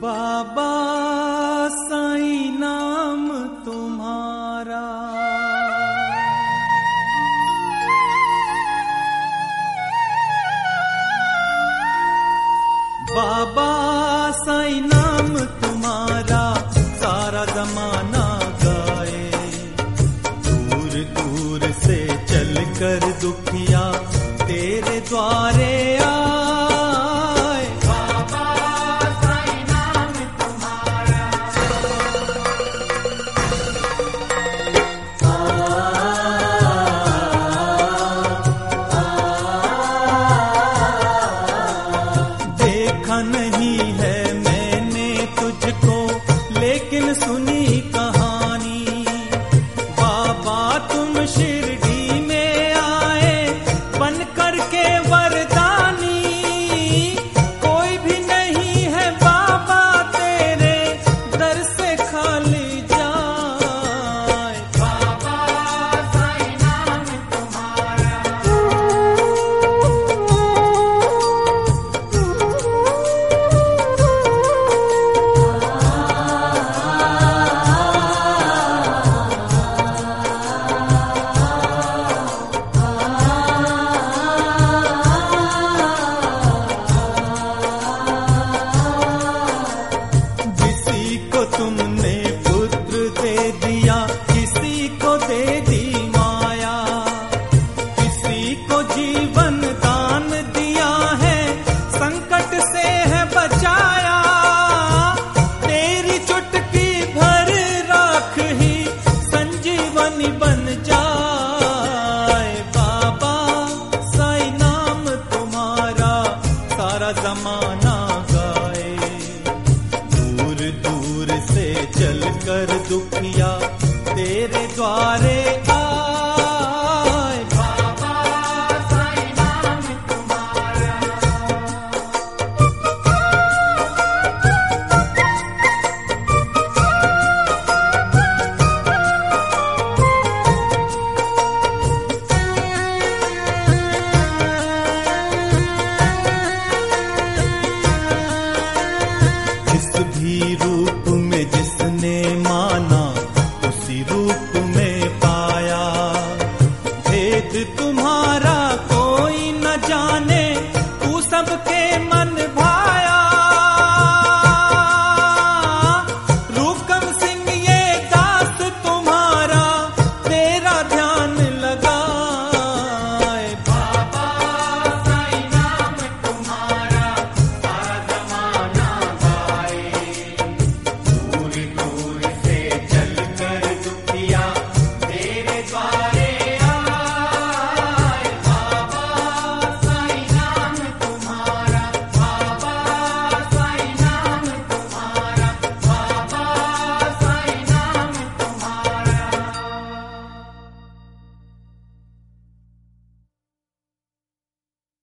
बाबा साईं नाम तुम्हारा, बाबा साईं नाम तुम्हारा सारा जमाना गाए। दूर दूर से चलकर दुखिया तेरे द्वारे नहीं है मैंने तुझको लेकिन सुनी कहानी। बाबा तुम शिरडी में आए बन कर के वरदानी। कोई भी नहीं है बाबा तेरे दर से खाली जाए। बाबा साईं नाम तुम्हारा, तुमने पुत्र दे दिया किसी को दे दी माया। किसी को जीवन दान दिया है संकट से है बचाया। तेरी चुटकी भर राख ही संजीवनी बन जाए। बाबा साईं नाम तुम्हारा सारा जमाना गाए। दूर दूर से चल कर दुखिया तेरे द्वारे आए। बाबा साईं नाम तुम्हारा, जिस भी रूप में जिसने माना